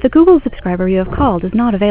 The Google subscriber you have called is not available.